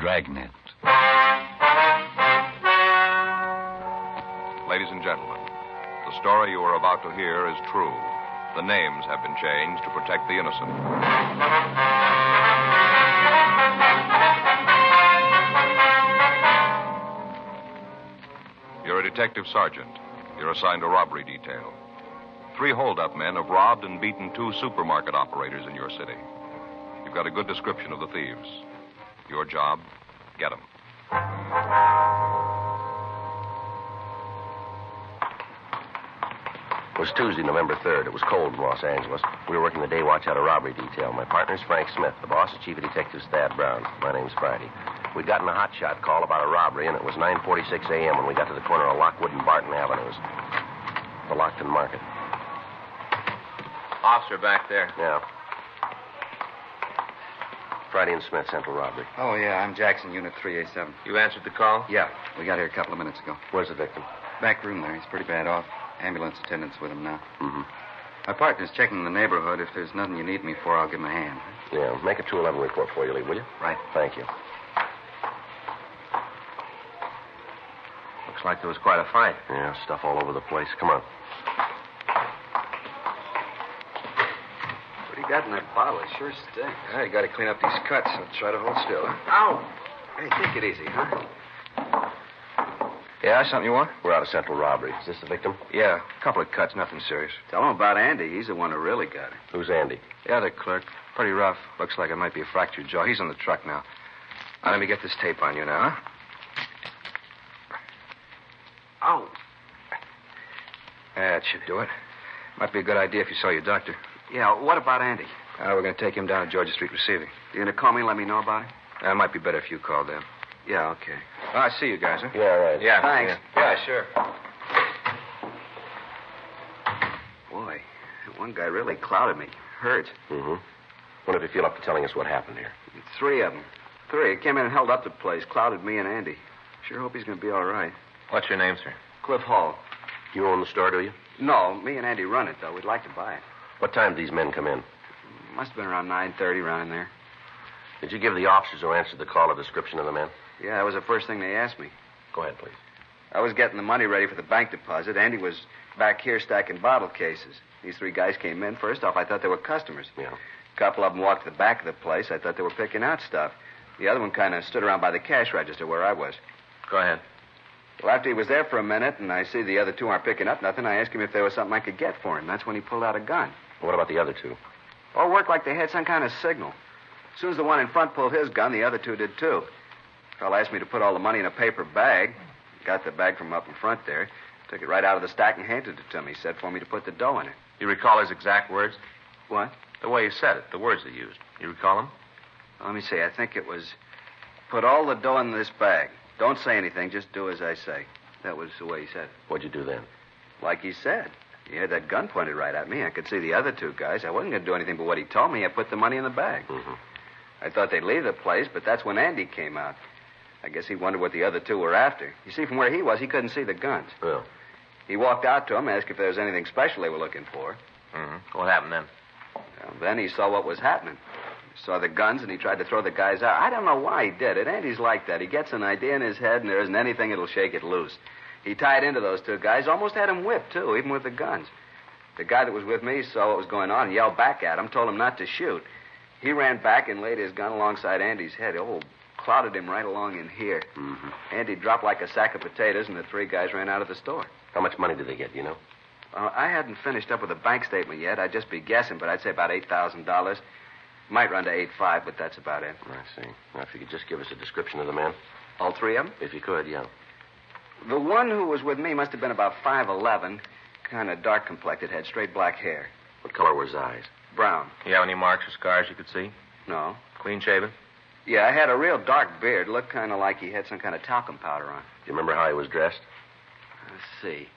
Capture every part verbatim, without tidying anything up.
Dragnet. Ladies and gentlemen, the story you are about to hear is true. The names have been changed to protect the innocent. You're a detective sergeant. You're assigned a robbery detail. Three hold-up men have robbed and beaten two supermarket operators in your city. You've got a good description of the thieves. Your job, get them. It was Tuesday, November third. It was cold in Los Angeles. We were working the day watch out of robbery detail. My partner's Frank Smith. The boss is Chief of Detectives Thad Brown. My name's Friday. We'd gotten a hotshot call about a robbery, and it was nine forty-six a.m. when we got to the corner of Lockwood and Barton Avenues. The Lockton Market. Officer back there. Yeah. Friday and Smith, Central Robbery. Oh, yeah, I'm Jackson, Unit three A seven. You answered the call? Yeah, we got here a couple of minutes ago. Where's the victim? Back room there. He's pretty bad off. Ambulance attendant's with him now. Mm-hmm. My partner's checking the neighborhood. If there's nothing you need me for, I'll give him a hand. Yeah, make a two eleven report for you, Lee, will you? Right. Thank you. Looks like there was quite a fight. Yeah, stuff all over the place. Come on. What do you got in that bottle? It sure stinks. Yeah, you got to clean up these cuts. So try to hold still. Ow! Hey, take it easy, huh? Yeah, something you want? We're out of Central Robbery. Is this the victim? Yeah, a couple of cuts, nothing serious. Tell him about Andy. He's the one who really got it. Who's Andy? The other clerk. Pretty rough. Looks like it might be a fractured jaw. He's on the truck now. Now, let me get this tape on you now, huh? Ow. That should do it. Might be a good idea if you saw your doctor. Yeah, what about Andy? Uh, we're going to take him down to Georgia Street Receiving. You going to call me and let me know about it? Uh, it might be better if you called them. Yeah, okay. Oh, I see you guys, huh? Yeah, right. Yeah. Thanks. Yeah, yeah sure. Boy, that one guy really clouded me. Hurt. Mm-hmm. Wonder if you feel up to telling us what happened here. Three of them. Three. Came in and held up the place. Clouded me and Andy. Sure hope he's going to be all right. What's your name, sir? Cliff Hall. You own the store, do you? No, me and Andy run it, though. We'd like to buy it. What time did these men come in? Must have been around nine thirty, around in there. Did you give the officers who answered the call a description of the men? Yeah, that was the first thing they asked me. Go ahead, please. I was getting the money ready for the bank deposit. Andy was back here stacking bottle cases. These three guys came in. First off, I thought they were customers. Yeah. A couple of them walked to the back of the place. I thought they were picking out stuff. The other one kind of stood around by the cash register where I was. Go ahead. Well, after he was there for a minute and I see the other two aren't picking up nothing, I asked him if there was something I could get for him. That's when he pulled out a gun. What about the other two? All worked like they had some kind of signal. As soon as the one in front pulled his gun, the other two did too. The fellow asked me to put all the money in a paper bag. Got the bag from up in front there. Took it right out of the stack and handed it to me. Said for me to put the dough in it. You recall his exact words? What? The way he said it, the words he used. You recall them? Let me see. I think it was, put all the dough in this bag. Don't say anything. Just do as I say. That was the way he said it. What'd you do then? Like he said. He had that gun pointed right at me. I could see the other two guys. I wasn't going to do anything but what he told me. I put the money in the bag. Mm-hmm. I thought they'd leave the place, but that's when Andy came out. I guess he wondered what the other two were after. You see, from where he was, he couldn't see the guns. Well. He walked out to them, asked if there was anything special they were looking for. Mm-hmm. What happened then? Well, then he saw what was happening. He saw the guns, and he tried to throw the guys out. I don't know why he did it. Andy's like that. He gets an idea in his head, and there isn't anything that'll shake it loose. He tied into those two guys, almost had them whipped, too, even with the guns. The guy that was with me saw what was going on and yelled back at him, told him not to shoot. He ran back and laid his gun alongside Andy's head. Oh, clouded him right along in here. Mm-hmm. Andy dropped like a sack of potatoes, and the three guys ran out of the store. How much money did they get, you know? Uh, I hadn't finished up with a bank statement yet. I'd just be guessing, but I'd say about eight thousand dollars. Might run to eight five, but that's about it. I see. Now, if you could just give us a description of the men. All three of them? If you could, yeah. The one who was with me must have been about five eleven, kind of dark-complected, had straight black hair. What color were his eyes? Brown. You have any marks or scars you could see? No. Clean shaven? Yeah, I had a real dark beard. Looked kind of like he had some kind of talcum powder on. Do you remember how he was dressed? Let's see.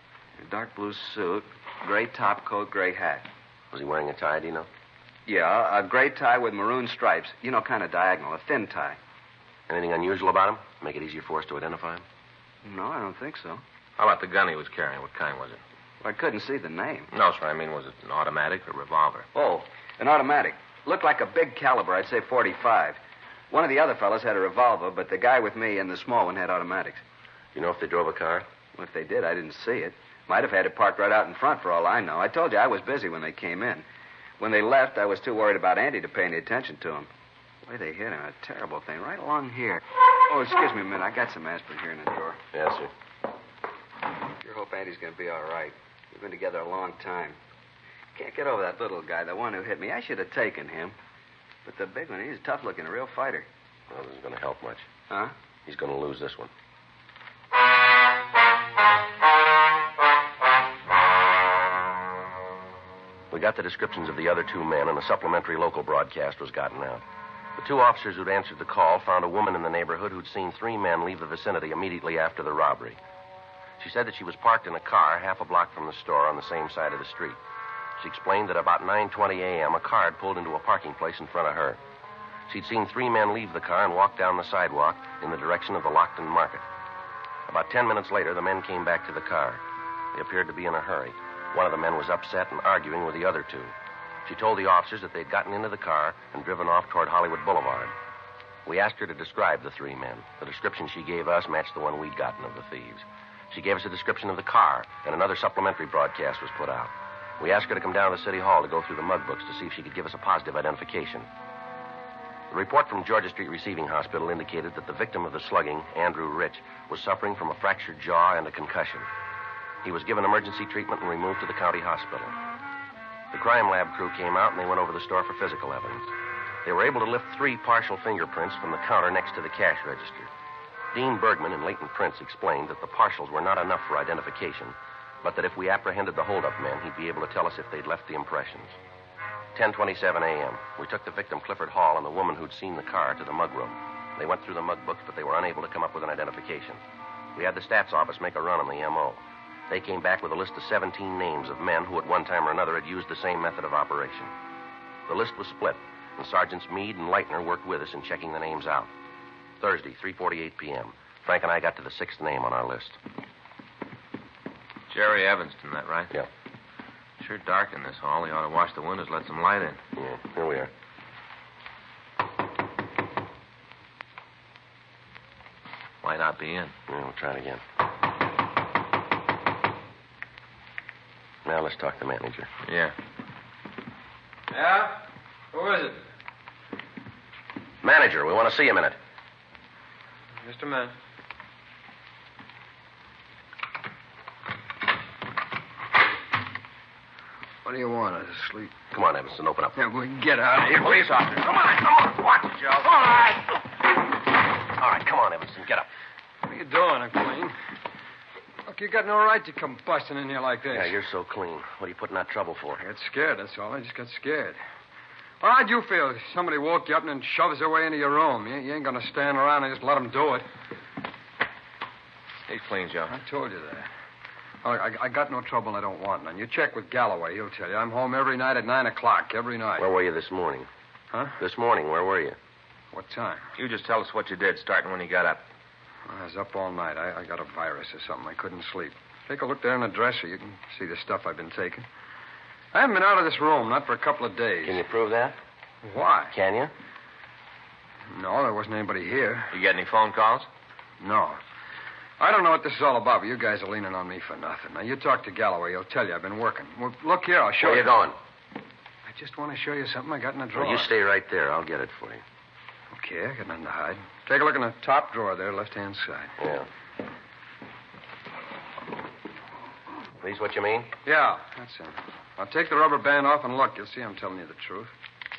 A dark blue suit, gray top coat, gray hat. Was he wearing a tie, do you know? Yeah, a gray tie with maroon stripes. You know, kind of diagonal, a thin tie. Anything unusual about him? Make it easier for us to identify him? No, I don't think so. How about the gun he was carrying? What kind was it? Well, I couldn't see the name. No, sir. I mean, was it an automatic or revolver? Oh, an automatic. Looked like a big caliber. I'd say forty-five. One of the other fellas had a revolver, but the guy with me and the small one had automatics. You know if they drove a car? Well, if they did, I didn't see it. Might have had it parked right out in front for all I know. I told you I was busy when they came in. When they left, I was too worried about Andy to pay any attention to him. The way they hit him, a terrible thing, right along here. Oh, excuse me a minute. I got some aspirin here in the drawer. Yes, sir. Sure hope Andy's going to be all right. We've been together a long time. Can't get over that little guy, the one who hit me. I should have taken him. But the big one, he's tough looking, a real fighter. Well, this isn't going to help much. Huh? He's going to lose this one. We got the descriptions of the other two men, and a supplementary local broadcast was gotten out. The two officers who'd answered the call found a woman in the neighborhood who'd seen three men leave the vicinity immediately after the robbery. She said that she was parked in a car half a block from the store on the same side of the street. She explained that about nine twenty a.m., a car had pulled into a parking place in front of her. She'd seen three men leave the car and walk down the sidewalk in the direction of the Lockton Market. About ten minutes later, the men came back to the car. They appeared to be in a hurry. One of the men was upset and arguing with the other two. She told the officers that they'd gotten into the car and driven off toward Hollywood Boulevard. We asked her to describe the three men. The description she gave us matched the one we'd gotten of the thieves. She gave us a description of the car, and another supplementary broadcast was put out. We asked her to come down to City Hall to go through the mug books to see if she could give us a positive identification. The report from Georgia Street Receiving Hospital indicated that the victim of the slugging, Andrew Rich, was suffering from a fractured jaw and a concussion. He was given emergency treatment and removed to the county hospital. The crime lab crew came out and they went over the store for physical evidence. They were able to lift three partial fingerprints from the counter next to the cash register. Dean Bergman and Leighton Prince explained that the partials were not enough for identification, but that if we apprehended the holdup men, he'd be able to tell us if they'd left the impressions. ten twenty-seven a.m. We took the victim, Clifford Hall, and the woman who'd seen the car to the mug room. They went through the mug books, but they were unable to come up with an identification. We had the stats office make a run on the M O. They came back with a list of seventeen names of men who at one time or another had used the same method of operation. The list was split, and Sergeants Meade and Leitner worked with us in checking the names out. Thursday, three forty-eight p.m. Frank and I got to the sixth name on our list. Jerry Evanston, that right? Yeah. Sure dark in this hall. He ought to wash the windows, let some light in. Yeah, here we are. Might not be in. Yeah, we'll try it again. Now let's talk to the manager. Yeah. Yeah? Who is it? Manager, we want to see you a minute. Just a minute. What do you want? Us asleep? Come on, Evanston, open up. Yeah, we get out of here. Police officer, come on, come on. Watch it, Joe. All right. All right, come on, Evanston, get up. What are you doing, I'm clean? Look, you got no right to come busting in here like this. Yeah, you're so clean. What are you putting that trouble for? I got scared, that's all. I just got scared. Well, how'd you feel? Somebody woke you up and then shoves their way into your room. You, you ain't going to stand around and just let them do it. He's clean, Joe. I told you that. Oh, I, I got no trouble and I don't want none. You check with Galloway, he'll tell you. I'm home every night at nine o'clock, every night. Where were you this morning? Huh? This morning, where were you? What time? You just tell us what you did, starting when you got up. I was up all night. I, I got a virus or something. I couldn't sleep. Take a look there in the dresser. You can see the stuff I've been taking. I haven't been out of this room, not for a couple of days. Can you prove that? Why? Can you? No, there wasn't anybody here. You get any phone calls? No. I don't know what this is all about, but you guys are leaning on me for nothing. Now, you talk to Galloway. He'll tell you I've been working. Well, look here, I'll show Where you. you going? I just want to show you something I got in the drawer. Well, you stay right there. I'll get it for you. Okay, I got nothing to hide. Take a look in the top drawer there, left-hand side. Yeah. These what you mean? Yeah, that's it. I'll take the rubber band off and look. You'll see I'm telling you the truth.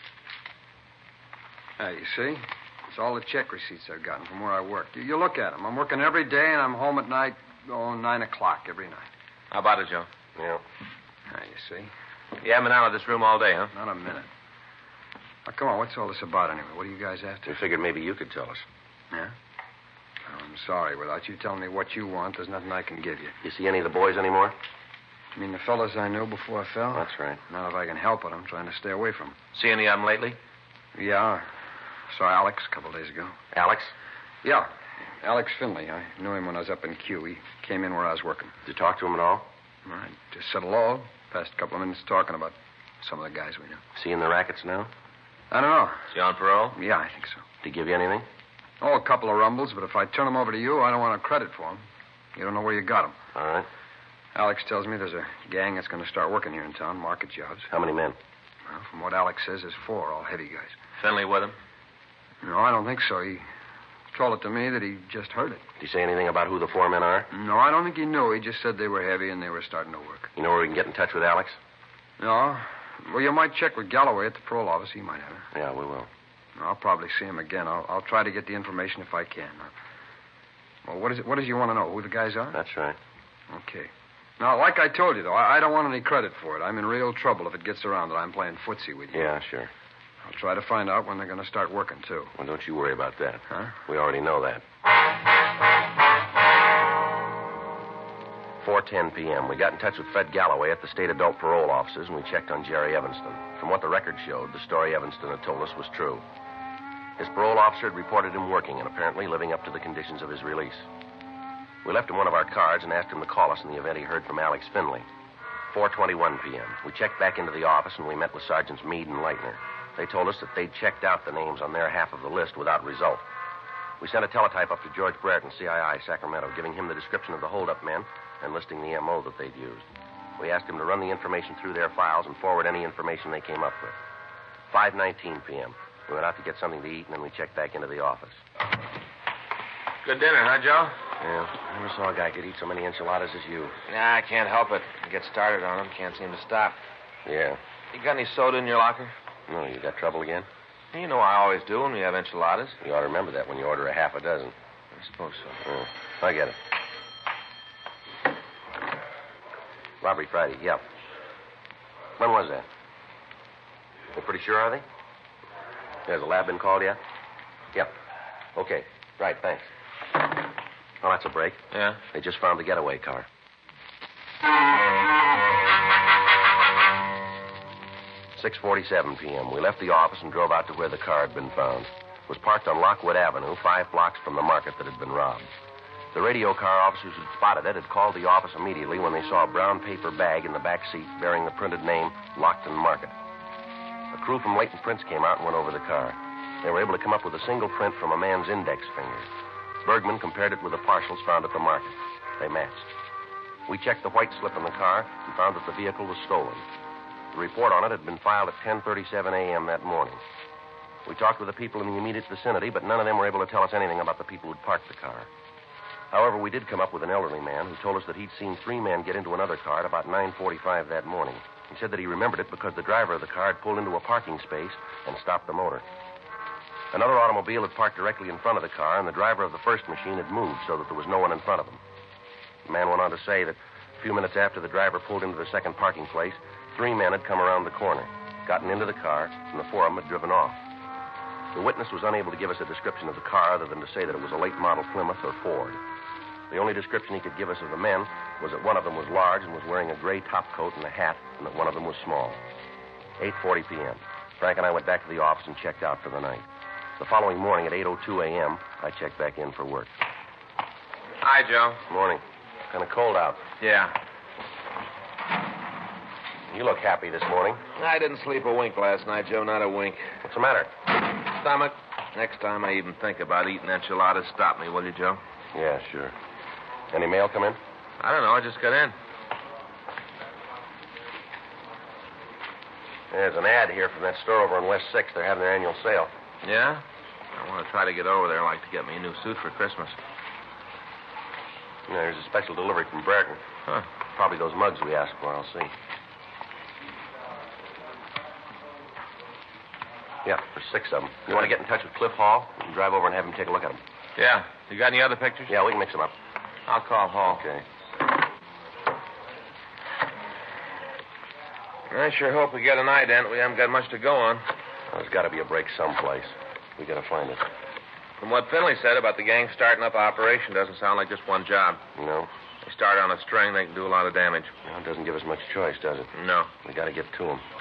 There, you see? It's all the check receipts I've gotten from where I work. You, you look at them. I'm working every day, and I'm home at night, oh, nine o'clock every night. How about it, Joe? Yeah. There, you see? You haven't been out of this room all day, huh? Not a minute. Now, come on, what's all this about anyway? What are you guys after? We figured maybe you could tell us. Yeah? Oh, I'm sorry. Without you telling me what you want, there's nothing I can give you. You see any of the boys anymore? You mean the fellas I knew before I fell? That's right. Not if I can help it. I'm trying to stay away from them. See any of them lately? Yeah. Saw Alex a couple days ago. Alex? Yeah. Alex Finley. I knew him when I was up in Q. He came in where I was working. Did you talk to him at all? I just said hello. Passed a couple of minutes talking about some of the guys we knew. See in the rackets now? I don't know. Is he on parole? Yeah, I think so. Did he give you anything? Oh, a couple of rumbles, but if I turn them over to you, I don't want a credit for them. You don't know where you got them. All right. Alex tells me there's a gang that's going to start working here in town, market jobs. How many men? Well, from what Alex says, there's four, all heavy guys. Finley with him? No, I don't think so. He told it to me that he just heard it. Did he say anything about who the four men are? No, I don't think he knew. He just said they were heavy and they were starting to work. You know where we can get in touch with Alex? No. Well, you might check with Galloway at the parole office. He might have it. Yeah, we will. I'll probably see him again. I'll, I'll try to get the information if I can. Well, what is it? What does you want to know? Who the guys are? That's right. Okay. Now, like I told you, though, I, I don't want any credit for it. I'm in real trouble if it gets around that I'm playing footsie with you. Yeah, sure. I'll try to find out when they're going to start working, too. Well, don't you worry about that. Huh? We already know that. four ten p.m. We got in touch with Fred Galloway at the state adult parole offices, and we checked on Jerry Evanston. From what the record showed, the story Evanston had told us was true. His parole officer had reported him working and apparently living up to the conditions of his release. We left him one of our cards and asked him to call us in the event he heard from Alex Finley. four twenty-one p.m. We checked back into the office, and we met with Sergeants Meade and Leitner. They told us that they'd checked out the names on their half of the list without result. We sent a teletype up to George Brereton, C I I, Sacramento, giving him the description of the holdup men and listing the M O that they'd used. We asked him to run the information through their files and forward any information they came up with. five nineteen p.m. We went out to get something to eat, and then we checked back into the office. Good dinner, huh, Joe? Yeah, I never saw a guy could eat so many enchiladas as you. Nah, I can't help it. I get started on them, can't seem to stop. Yeah. You got any soda in your locker? No, you got trouble again? You know I always do when we have enchiladas. You ought to remember that when you order a half a dozen. I suppose so. Yeah, I get it. Robbery Friday, yep. When was that? You're pretty sure, are they? Has the lab been called yet? Yep. Okay. Right, thanks. Well, that's a break. Yeah? They just found the getaway car. six forty-seven p.m. We left the office and drove out to where the car had been found. It was parked on Lockwood Avenue, five blocks from the market that had been robbed. The radio car officers who'd spotted it had called the office immediately when they saw a brown paper bag in the back seat bearing the printed name, Lockton Market. A crew from Leighton Prince came out and went over the car. They were able to come up with a single print from a man's index finger. Bergman compared it with the partials found at the market. They matched. We checked the white slip in the car and found that the vehicle was stolen. The report on it had been filed at ten thirty-seven a.m. that morning. We talked with the people in the immediate vicinity, but none of them were able to tell us anything about the people who'd parked the car. However, we did come up with an elderly man who told us that he'd seen three men get into another car at about nine forty-five that morning. He said that he remembered it because the driver of the car had pulled into a parking space and stopped the motor. Another automobile had parked directly in front of the car, and the driver of the first machine had moved so that there was no one in front of him. The man went on to say that a few minutes after the driver pulled into the second parking place, three men had come around the corner, gotten into the car, and the four of them had driven off. The witness was unable to give us a description of the car other than to say that it was a late model Plymouth or Ford. The only description he could give us of the men was that one of them was large and was wearing a gray topcoat and a hat, and that one of them was small. eight forty p.m. Frank and I went back to the office and checked out for the night. The following morning at eight oh two a.m., I checked back in for work. Hi, Joe. Morning. Kind of cold out. Yeah. You look happy this morning. I didn't sleep a wink last night, Joe, not a wink. What's the matter? Stomach. Next time I even think about eating enchiladas, stop me, will you, Joe? Yeah, sure. Any mail come in? I don't know. I just got in. There's an ad here from that store over on West sixth. They're having their annual sale. Yeah? I want to try to get over there. I'd like to get me a new suit for Christmas. Yeah, there's a special delivery from Brereton. Huh. Probably those mugs we asked for. I'll see. Yeah, there's six of them. You want to get in touch with Cliff Hall? You can drive over and have him take a look at them. Yeah. You got any other pictures? Yeah, we can mix them up. I'll call Hall. Okay. I sure hope we get an ident. We haven't got much to go on. Well, there's got to be a break someplace. We got to find it. From what Finley said about the gang starting up an operation, doesn't sound like just one job. No? They start on a string, they can do a lot of damage. No, it doesn't give us much choice, does it? No. We got to get to them.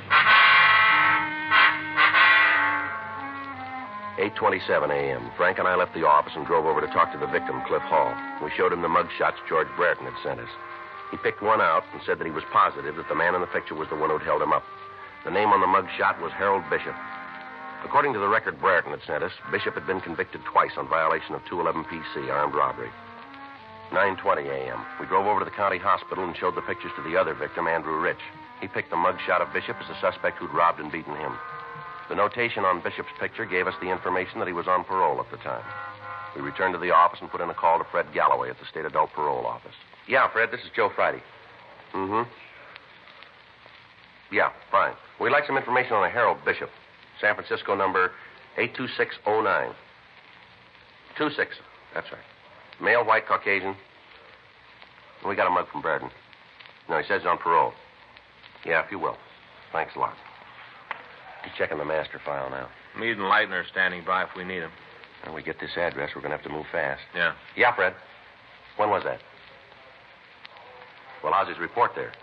eight twenty-seven a.m. Frank and I left the office and drove over to talk to the victim, Cliff Hall. We showed him the mug shots George Brereton had sent us. He picked one out and said that he was positive that the man in the picture was the one who'd held him up. The name on the mug shot was Harold Bishop. According to the record Brereton had sent us, Bishop had been convicted twice on violation of two eleven P C, armed robbery. nine twenty a.m. We drove over to the county hospital and showed the pictures to the other victim, Andrew Rich. He picked the mug shot of Bishop as the suspect who'd robbed and beaten him. The notation on Bishop's picture gave us the information that he was on parole at the time. We returned to the office and put in a call to Fred Galloway at the State Adult Parole Office. Yeah, Fred, this is Joe Friday. Mm-hmm. Yeah, fine. We'd like some information on a Harold Bishop. San Francisco number eight two six oh nine. two six, that's right. Male, white, Caucasian. We got a mug from Brereton. No, he says he's on parole. Yeah, if you will. Thanks a lot. He's checking the master file now. Meade and Leitner are standing by if we need them. When we get this address, we're going to have to move fast. Yeah. Yeah, Fred. When was that? Well, how's his report there?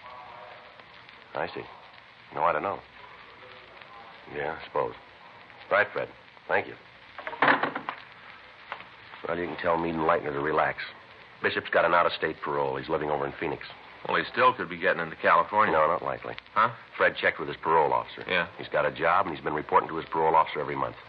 I see. No, I don't know. Yeah, I suppose. Right, Fred. Thank you. Well, you can tell Meade and Leitner to relax. Bishop's got an out-of-state parole. He's living over in Phoenix. Well, he still could be getting into California. No, not likely. Huh? Fred checked with his parole officer. Yeah. He's got a job, and he's been reporting to his parole officer every month.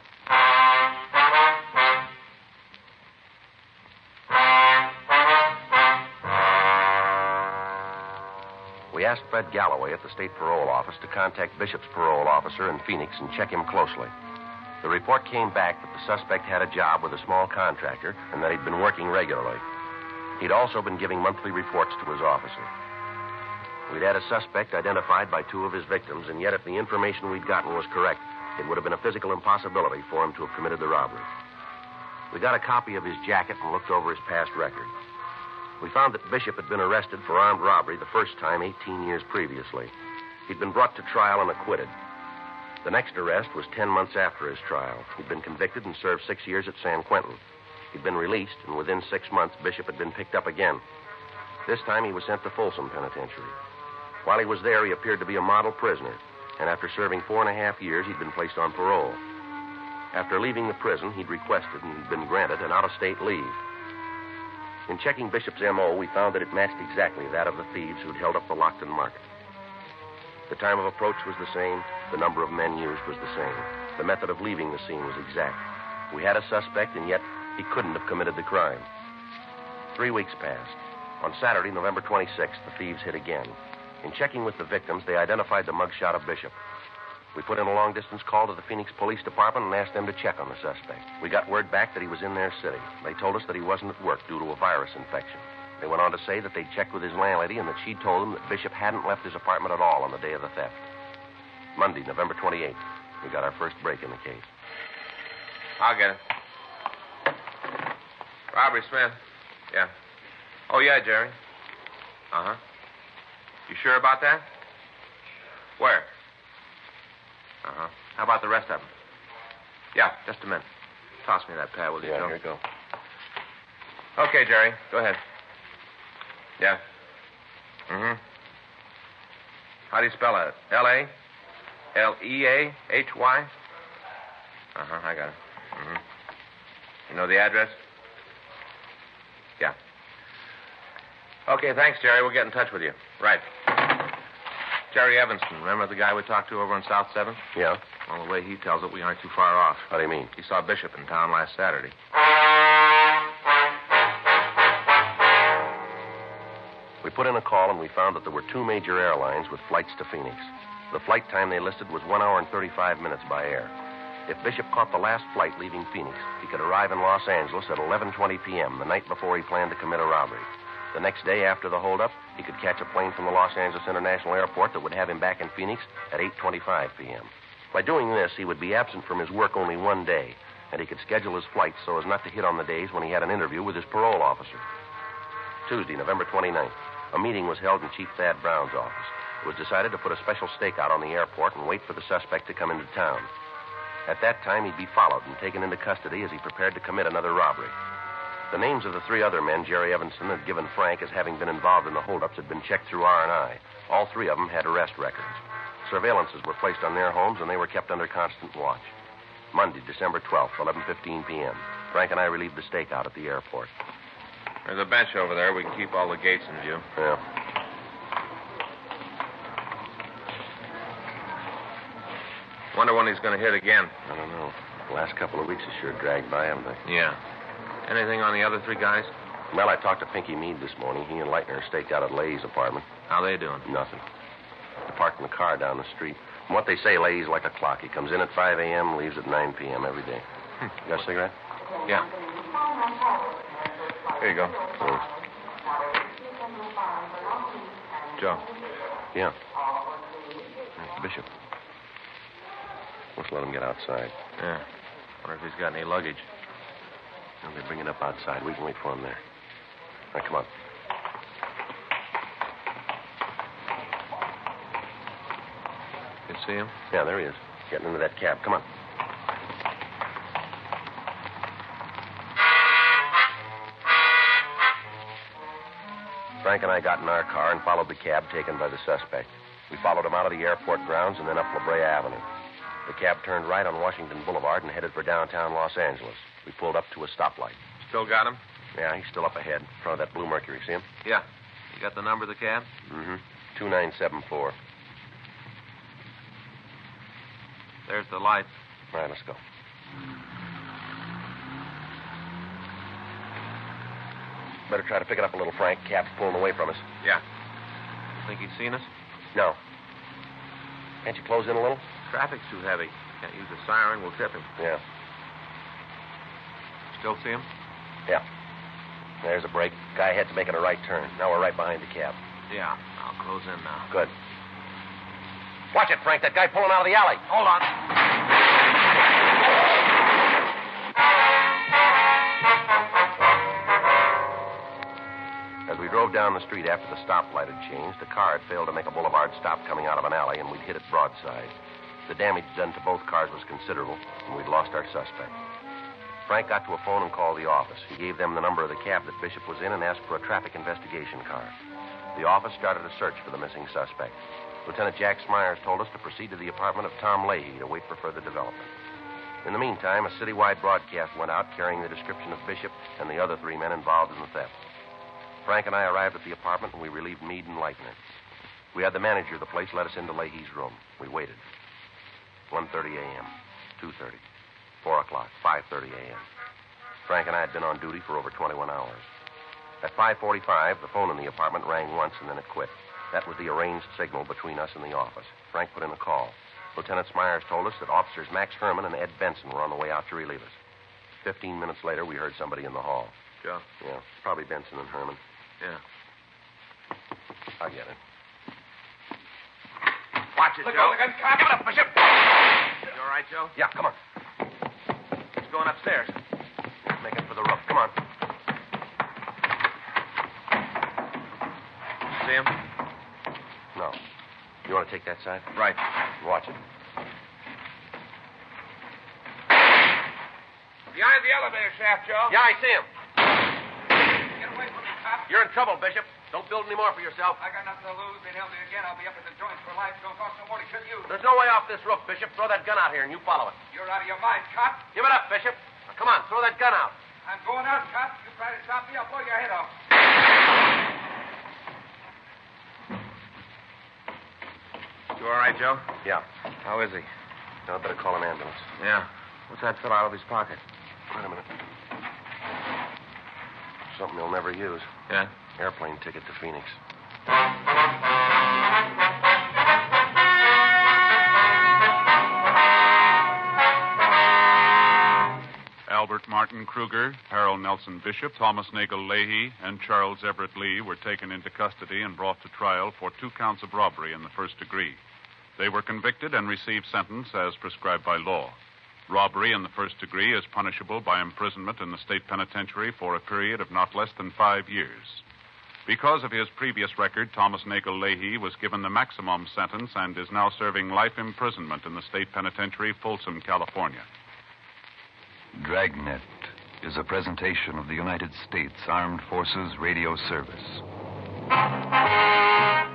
We asked Fred Galloway at the state parole office to contact Bishop's parole officer in Phoenix and check him closely. The report came back that the suspect had a job with a small contractor and that he'd been working regularly. He'd also been giving monthly reports to his officer. We'd had a suspect identified by two of his victims, and yet if the information we'd gotten was correct, it would have been a physical impossibility for him to have committed the robbery. We got a copy of his jacket and looked over his past record. We found that Bishop had been arrested for armed robbery the first time eighteen years previously. He'd been brought to trial and acquitted. The next arrest was ten months after his trial. He'd been convicted and served six years at San Quentin. He'd been released, and within six months, Bishop had been picked up again. This time, he was sent to Folsom Penitentiary. While he was there, he appeared to be a model prisoner, and after serving four and a half years, he'd been placed on parole. After leaving the prison, he'd requested and he'd been granted an out-of-state leave. In checking Bishop's M O, we found that it matched exactly that of the thieves who'd held up the Lockton Market. The time of approach was the same. The number of men used was the same. The method of leaving the scene was exact. We had a suspect, and yet he couldn't have committed the crime. Three weeks passed. On Saturday, November twenty-sixth, the thieves hit again. In checking with the victims, they identified the mugshot of Bishop. We put in a long-distance call to the Phoenix Police Department and asked them to check on the suspect. We got word back that he was in their city. They told us that he wasn't at work due to a virus infection. They went on to say that they'd checked with his landlady and that she'd told them that Bishop hadn't left his apartment at all on the day of the theft. Monday, November twenty-eighth, we got our first break in the case. I'll get it. Robbery, Smith. Yeah. Oh, yeah, Jerry. Uh-huh. You sure about that? Where? Uh-huh. How about the rest of them? Yeah, just a minute. Toss me that pad, will you, Yeah, Joe? here you go. Okay, Jerry. Go ahead. Yeah. Mm-hmm. How do you spell it? L A? L E A H Y? Uh-huh, I got it. Mm-hmm. You know the address? Yeah. Okay, thanks, Jerry. We'll get in touch with you. Right. Jerry Evanston, remember the guy we talked to over on South seventh? Yeah? Well, the way he tells it, we aren't too far off. How do you mean? He saw Bishop in town last Saturday. We put in a call, and we found that there were two major airlines with flights to Phoenix. The flight time they listed was one hour and thirty-five minutes by air. If Bishop caught the last flight leaving Phoenix, he could arrive in Los Angeles at eleven twenty p.m., the night before he planned to commit a robbery. The next day after the holdup, he could catch a plane from the Los Angeles International Airport that would have him back in Phoenix at eight twenty-five p.m. By doing this, he would be absent from his work only one day, and he could schedule his flights so as not to hit on the days when he had an interview with his parole officer. Tuesday, November twenty-ninth, a meeting was held in Chief Thad Brown's office. It was decided to put a special stakeout on the airport and wait for the suspect to come into town. At that time, he'd be followed and taken into custody as he prepared to commit another robbery. The names of the three other men Jerry Evanston had given Frank as having been involved in the holdups had been checked through R and I. All three of them had arrest records. Surveillances were placed on their homes, and they were kept under constant watch. Monday, December twelfth, eleven fifteen p.m. Frank and I relieved the stakeout at the airport. There's a bench over there. We can keep all the gates in view. Yeah. Wonder when he's going to hit again. I don't know. The last couple of weeks has sure dragged by, haven't they? Yeah. Anything on the other three guys? Well, I talked to Pinky Mead this morning. He and Leitner are staked out at Leahy's apartment. How they doing? Nothing. They parked in the car down the street. From what they say, Leahy's like a clock. He comes in at five a.m., leaves at nine p.m. every day. Hmm. You got a cigarette? Yeah. Here you go. Oh. Joe. Yeah. It's Bishop. Let's let him get outside. Yeah. Wonder if he's got any luggage. Well, they bring it up outside. We can wait for him there. All right, come on. You see him? Yeah, there he is. Getting into that cab. Come on. Frank and I got in our car and followed the cab taken by the suspect. We followed him out of the airport grounds and then up La Brea Avenue. The cab turned right on Washington Boulevard and headed for downtown Los Angeles. We pulled up to a stoplight. Still got him? Yeah, he's still up ahead, in front of that blue Mercury. See him? Yeah. You got the number of the cab? Mm-hmm. two nine seven four. There's the light. All right, let's go. Better try to pick it up a little, Frank. Cab's pulling away from us. Yeah. You think he's seen us? No. Can't you close in a little? Traffic's too heavy. Can't use a siren. We'll tip him. Yeah. Still see him? Yeah. There's a break. Guy ahead's making a right turn. Now we're right behind the cab. Yeah. I'll close in now. Good. Watch it, Frank. That guy pulling out of the alley. Hold on. As we drove down the street after the stoplight had changed, the car had failed to make a boulevard stop coming out of an alley, and we'd hit it broadside. The damage done to both cars was considerable, and we'd lost our suspect. Frank got to a phone and called the office. He gave them the number of the cab that Bishop was in and asked for a traffic investigation car. The office started a search for the missing suspect. Lieutenant Jack Smyers told us to proceed to the apartment of Tom Leahy to wait for further development. In the meantime, a citywide broadcast went out carrying the description of Bishop and the other three men involved in the theft. Frank and I arrived at the apartment, and we relieved Meade and Leitner. We had the manager of the place let us into Leahy's room. We waited. one thirty a.m., two thirty, four o'clock, five thirty a.m. Frank and I had been on duty for over twenty-one hours. At five forty-five, the phone in the apartment rang once, and then it quit. That was the arranged signal between us and the office. Frank put in a call. Lieutenant Smyers told us that officers Max Herman and Ed Benson were on the way out to relieve us. Fifteen minutes later, we heard somebody in the hall. Joe? Yeah, probably Benson and Herman. Yeah. I'll get it. Watch it, Look Joe. out, look out. Give it up, Bishop. You all right, Joe? Yeah, come on. He's going upstairs. Making for the roof. Come on. See him? No. You want to take that side? Right. Watch it. Behind the elevator shaft, Joe. Yeah, I see him. Get away from me, cop. You're in trouble, Bishop. Don't build any more for yourself. I got nothing to lose. They'd help me again. I'll be up at the joints for life. Don't cost no more to kill you. There's no way off this roof, Bishop. Throw that gun out here and you follow it. You're out of your mind, cop. Give it up, Bishop. Now, come on, throw that gun out. I'm going out, cop. You try to stop me, I'll blow your head off. You all right, Joe? Yeah. How is he? Now, I better call an ambulance. Yeah. What's that fill out of his pocket? Wait a minute. Something he'll never use. Yeah? Airplane ticket to Phoenix. Albert Martin Kruger, Harold Nelson Bishop, Thomas Nagel Leahy, and Charles Everett Lee were taken into custody and brought to trial for two counts of robbery in the first degree. They were convicted and received sentence as prescribed by law. Robbery in the first degree is punishable by imprisonment in the state penitentiary for a period of not less than five years. Because of his previous record, Thomas Nagel Leahy was given the maximum sentence and is now serving life imprisonment in the state penitentiary, Folsom, California. Dragnet is a presentation of the United States Armed Forces Radio Service.